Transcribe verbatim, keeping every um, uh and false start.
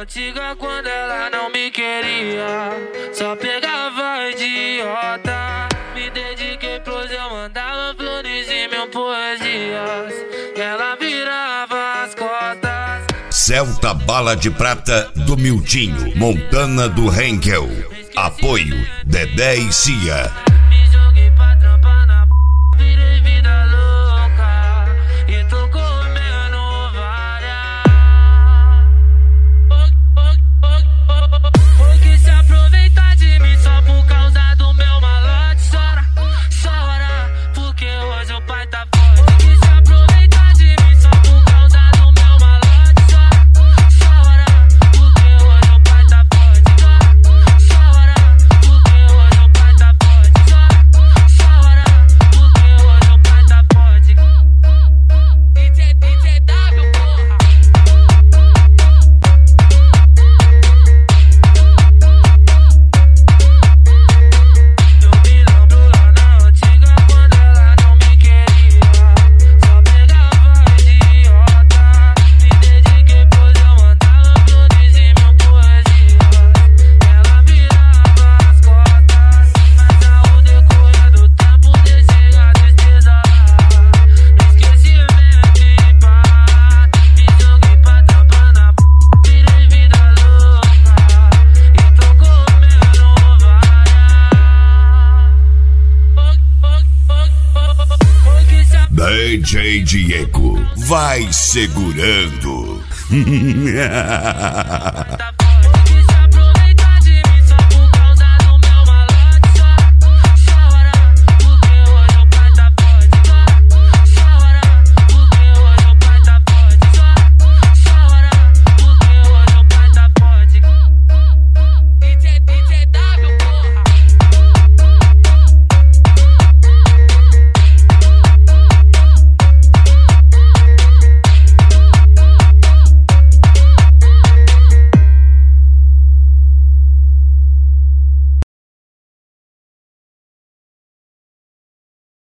antiga quando ela não me queria, só pegava idiota. Me dediquei pros eu mandava flores e mil poesias, e ela virava as costas. Celta Bala de Prata do Miltinho, Montana do Henkel. Apoio Dedé e Cia. Me joguei pra trampar na p... virei vida louca e tô comendo várias. Porque se aproveitar de mim só por causa do meu malote, chora, chora, porque hoje o pai tá forte. Porque se aproveitar de mim só por causa do meu malote, chora, chora, porque hoje o pai tá forte. Chora, porque hoje o pai tá forte. Chora, chora, porque hoje o pai tá forte. D J, D J W, porra. Eu me lembro lá na antiga quando ela não me queria, só pegava idiota. Me dediquei pois eu mandava flores e mil poesias, ela virava as costas. Mas ao decorrer do tempo deixei a tristeza lá, no esquecimento e pá. Me joguei pra trampar na p... virei vida louca e tô comendo várias. Porque se a... D J Diego, vai segurando. tá